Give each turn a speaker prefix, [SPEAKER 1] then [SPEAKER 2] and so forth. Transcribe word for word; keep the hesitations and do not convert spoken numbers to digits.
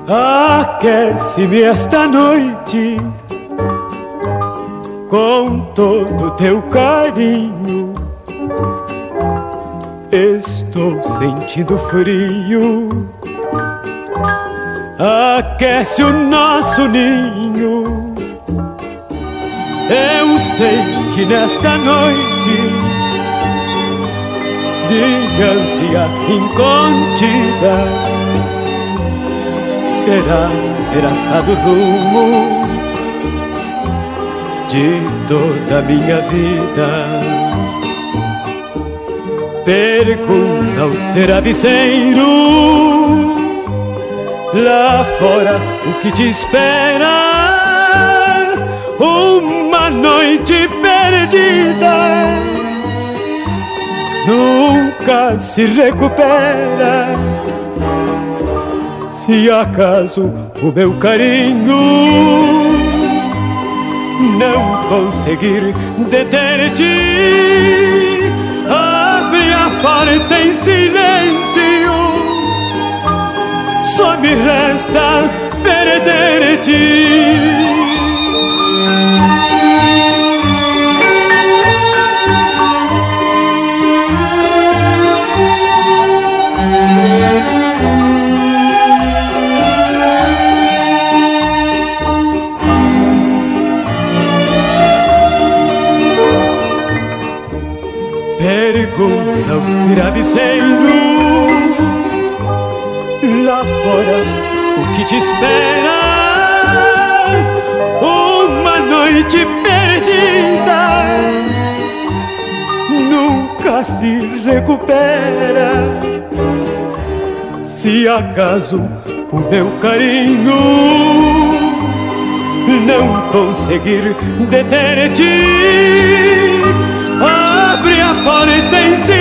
[SPEAKER 1] Aquece-me esta noite com todo teu carinho. Estou sentindo frio. Aquece o nosso ninho. Eu sei que nesta noite de ânsia incontida será traçado o rumo de toda a minha vida. Pergunta ao travesseiro lá fora o que te espera. Uma noite perdida nunca se recupera. Se acaso o meu carinho não conseguir deter-te, abre a porta em silêncio. Só me resta perder-te. Pergunta ao travesseiro lá fora o que te espera. Uma noite perdida nunca se recupera. Se acaso o meu carinho não conseguir deter-te, abre a porta em si.